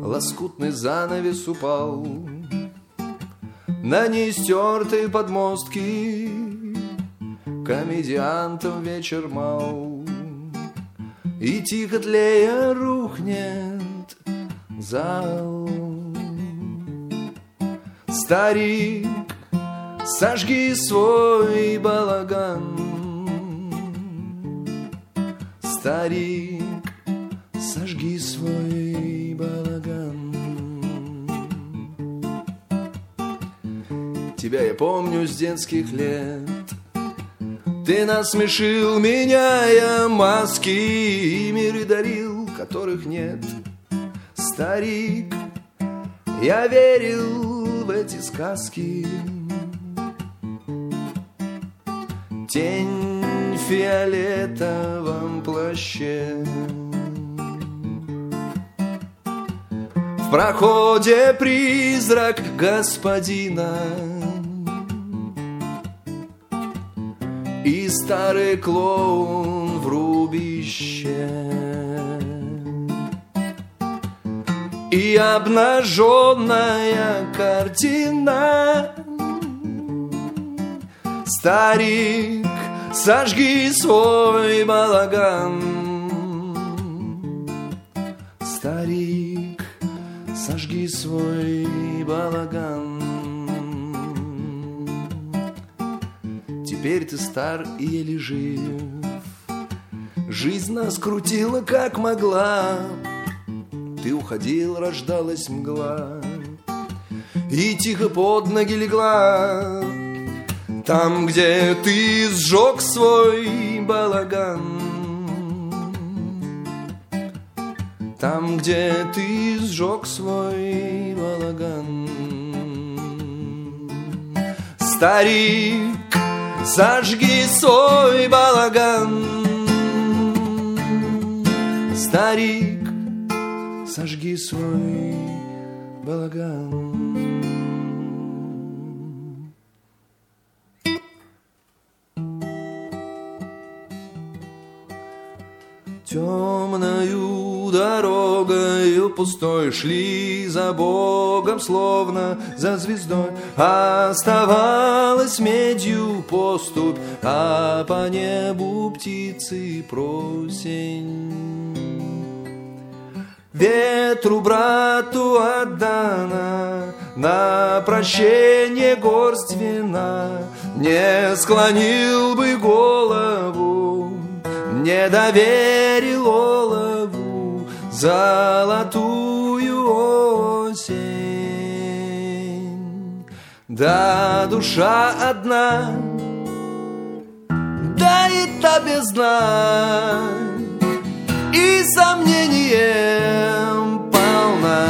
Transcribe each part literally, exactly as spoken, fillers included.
лоскутный занавес упал на неистертые подмостки, комедиантов вечер мал, и тихо тлея рухнет зал. Старик, сожги свой балаган. Старик, сожги свой балаган. Тебя я помню с детских лет. Ты насмешил, меняя маски, и миры дарил, которых нет. Старик, я верил в эти сказки. Тень в фиолетовом плаще, в проходе призрак господина и старый клоун в рубище, и обнаженная картина. Старик, сожги свой балаган. Старик, сожги свой балаган. Теперь ты стар и еле жив. Жизнь нас крутила как могла. Ты уходил, рождалась мгла, и тихо под ноги легла. Там, где ты сжег свой балаган. Там, где ты сжег свой балаган. Старик, сожги свой балаган. Старик, сожги свой балаган. Темною дорогою пустой шли за Богом, словно за звездой. Оставалась медью поступь, а по небу птицы просень. Ветру брату отдана на прощение горсть вина. Не склонил бы голову, не доверил олову золотую осень. Да, душа одна, да и та бездна, и сомнением полна.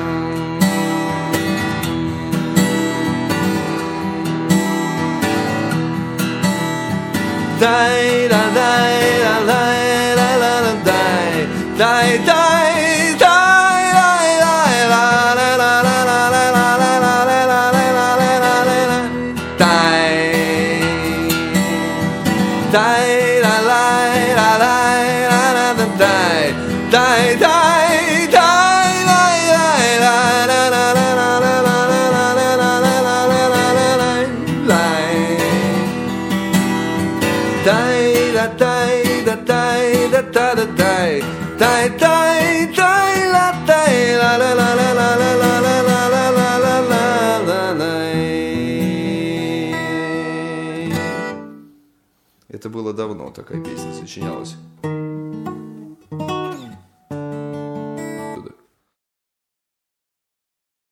Дай, да, дай, да, дай, да, да, да, дай, дай, дай, дай, дай, дай, ла, ла, ла, ла, ла, ла, ла, ла, ла, ла, ла, ла, ла, дай, дай, ла, ла, ла, ла, ла, ла, дай, дай, дай, дай, дай, дай, ла, ла, ла, ла, ла, ла, ла, ла, ла, дай, да, дай, да, дай, да, да, да, дай, дай, дай, дай, ла, дай, ла, ла, ла, ла, ла, ла, ла, ла, ла, ла, ла, ла, ла, дай. Это было давно, такая песня сочинялась.